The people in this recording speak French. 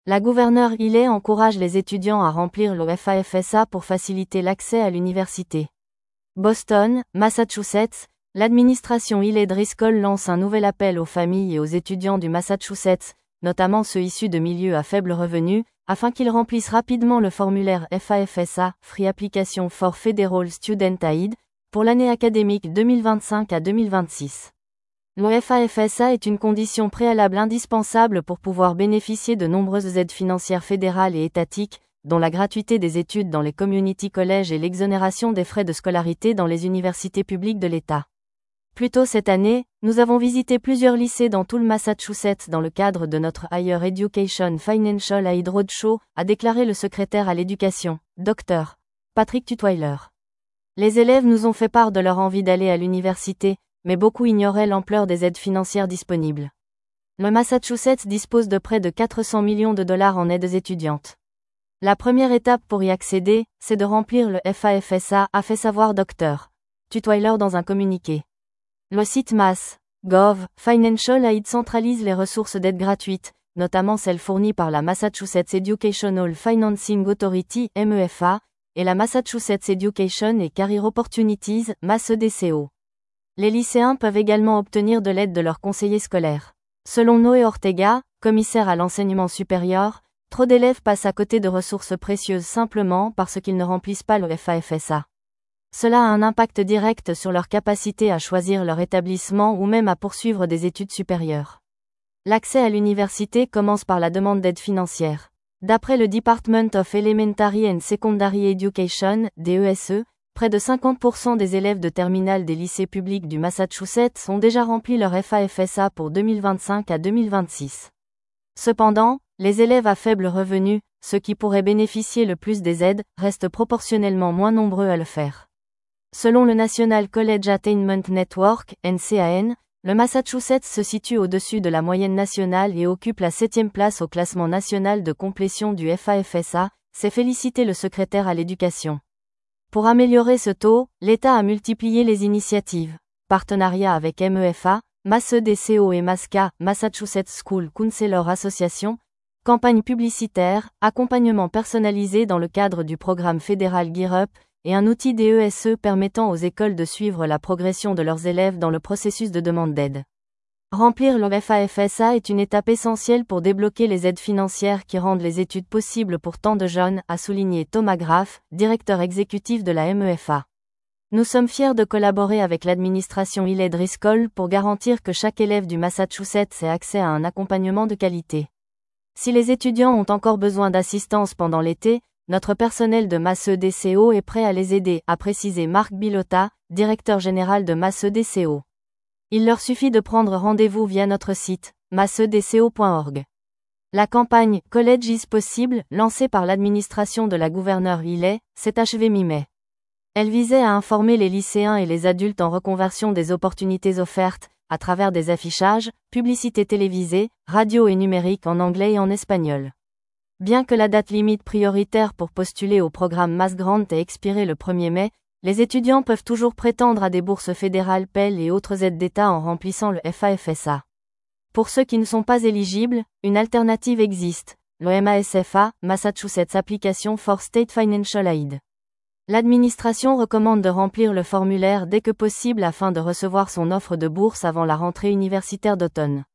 La gouverneure Haley encourage les étudiants à remplir le FAFSA pour faciliter l'accès à l'université. Boston, Massachusetts, l'administration Haley-Driscoll lance un nouvel appel aux familles et aux étudiants du Massachusetts, notamment ceux issus de milieux à faible revenu, afin qu'ils remplissent rapidement le formulaire FAFSA, Free Application for Federal Student Aid, pour l'année académique 2025 à 2026. Le FAFSA est une condition préalable indispensable pour pouvoir bénéficier de nombreuses aides financières fédérales et étatiques, dont la gratuité des études dans les community colleges et l'exonération des frais de scolarité dans les universités publiques de l'État. Plus tôt cette année, nous avons visité plusieurs lycées dans tout le Massachusetts dans le cadre de notre Higher Education Financial Aid Roadshow, a déclaré le secrétaire à l'éducation, Dr. Patrick Tutwiler. Les élèves nous ont fait part de leur envie d'aller à l'université, mais beaucoup ignoraient l'ampleur des aides financières disponibles. Le Massachusetts dispose de près de 400 millions de dollars en aides étudiantes. La première étape pour y accéder, c'est de remplir le FAFSA, a fait savoir Dr. Tutwiler dans un communiqué. Le site Mass.gov Financial Aid centralise les ressources d'aide gratuites, notamment celles fournies par la Massachusetts Educational Financing Authority, MEFA, et la Massachusetts Education and Career Opportunities, MASSEDCO. Les lycéens peuvent également obtenir de l'aide de leurs conseillers scolaires. Selon Noé Ortega, commissaire à l'enseignement supérieur, trop d'élèves passent à côté de ressources précieuses simplement parce qu'ils ne remplissent pas le FAFSA. Cela a un impact direct sur leur capacité à choisir leur établissement ou même à poursuivre des études supérieures. L'accès à l'université commence par la demande d'aide financière. D'après le Department of Elementary and Secondary Education, DESE, près de 50% des élèves de terminale des lycées publics du Massachusetts ont déjà rempli leur FAFSA pour 2025 à 2026. Cependant, les élèves à faible revenu, ceux qui pourraient bénéficier le plus des aides, restent proportionnellement moins nombreux à le faire. Selon le National College Attainment Network, NCAN, le Massachusetts se situe au-dessus de la moyenne nationale et occupe la 7e place au classement national de complétion du FAFSA, s'est félicité le secrétaire à l'éducation. Pour améliorer ce taux, l'État a multiplié les initiatives. Partenariat avec MEFA, MASSEDCO et MASCA, Massachusetts School Counselor Association, campagne publicitaire, accompagnement personnalisé dans le cadre du programme fédéral Gear Up, et un outil DESE permettant aux écoles de suivre la progression de leurs élèves dans le processus de demande d'aide. Remplir le FAFSA est une étape essentielle pour débloquer les aides financières qui rendent les études possibles pour tant de jeunes, a souligné Thomas Graff, directeur exécutif de la MEFA. Nous sommes fiers de collaborer avec l'administration Haley-Driscoll pour garantir que chaque élève du Massachusetts ait accès à un accompagnement de qualité. Si les étudiants ont encore besoin d'assistance pendant l'été, notre personnel de MASSEDCO est prêt à les aider, a précisé Marc Bilotta, directeur général de MASSEDCO. Il leur suffit de prendre rendez-vous via notre site, massedco.org. La campagne « College is Possible », lancée par l'administration de la gouverneure Haley, s'est achevée mi-mai. Elle visait à informer les lycéens et les adultes en reconversion des opportunités offertes, à travers des affichages, publicités télévisées, radio et numérique en anglais et en espagnol. Bien que la date limite prioritaire pour postuler au programme Mass Grant ait expiré le 1er mai, les étudiants peuvent toujours prétendre à des bourses fédérales Pell et autres aides d'État en remplissant le FAFSA. Pour ceux qui ne sont pas éligibles, une alternative existe, le MASFA, Massachusetts Application for State Financial Aid. L'administration recommande de remplir le formulaire dès que possible afin de recevoir son offre de bourse avant la rentrée universitaire d'automne.